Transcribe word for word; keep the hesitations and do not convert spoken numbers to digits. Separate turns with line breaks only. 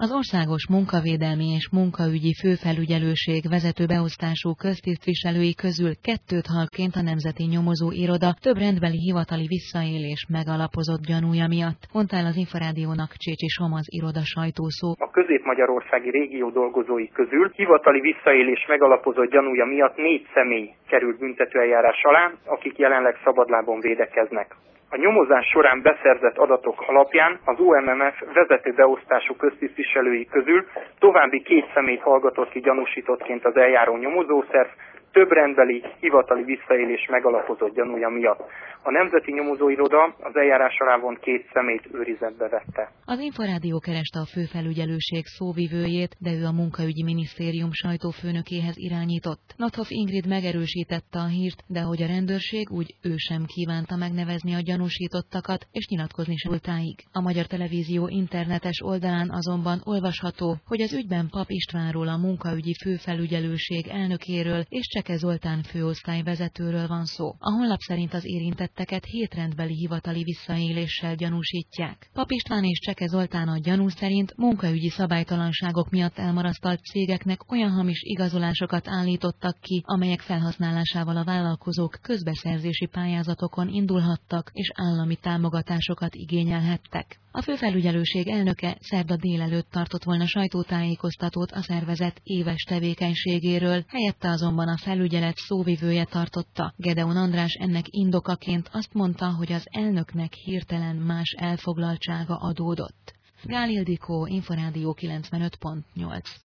Az Országos Munkavédelmi és Munkaügyi Főfelügyelőség vezető beosztású köztisztviselői közül kettőt halként a Nemzeti Nyomozó Iroda több rendbeli hivatali visszaélés megalapozott gyanúja miatt, mondta el az Inforádiónak Csécsi Somaz iroda sajtószó.
A közép-magyarországi régió dolgozói közül hivatali visszaélés megalapozott gyanúja miatt négy személy került büntetőeljárás alá, akik jelenleg szabadlábon védekeznek. A nyomozás során beszerzett adatok alapján az o em em ef vezető beosztású köztisztviselői közül további két személyt hallgatott ki gyanúsítottként az eljáró nyomozószerv, több rendbeli hivatali visszaélés megalapozott gyanúja miatt. A Nemzeti Nyomozóiroda az eljárás alá vont két személyt őrizetbe vette.
Az Inforádió kereste a főfelügyelőség szóvivőjét, de ő a Munkaügyi Minisztérium sajtófőnökéhez irányított. Nothoff Ingrid megerősítette a hírt, de hogy a rendőrség úgy ő sem kívánta megnevezni a gyanúsítottakat, és nyilatkozni sem voltáig. A Magyar Televízió internetes oldalán azonban olvasható, hogy az ügyben Pap Istvánról, a Munkaügyi Főfelügyelőség elnökéről és Cseke Zoltán főosztályvezetőről van szó. A honlap szerint az érintetteket hét rendbeli hivatali visszaéléssel gyanúsítják. Pap István és Cseke Zoltán a gyanú szerint munkaügyi szabálytalanságok miatt elmarasztalt cégeknek olyan hamis igazolásokat állítottak ki, amelyek felhasználásával a vállalkozók közbeszerzési pályázatokon indulhattak és állami támogatásokat igényelhettek. A főfelügyelőség elnöke szerda délelőtt tartott volna sajtótájékoztatót a szervezet éves tevékenységéről, helyette azonban a felügyelet szóvivője tartotta. Gedeon András ennek indokaként azt mondta, hogy az elnöknek hirtelen más elfoglaltsága adódott. Gál Ildikó, Inforádió kilencvenöt pont nyolc.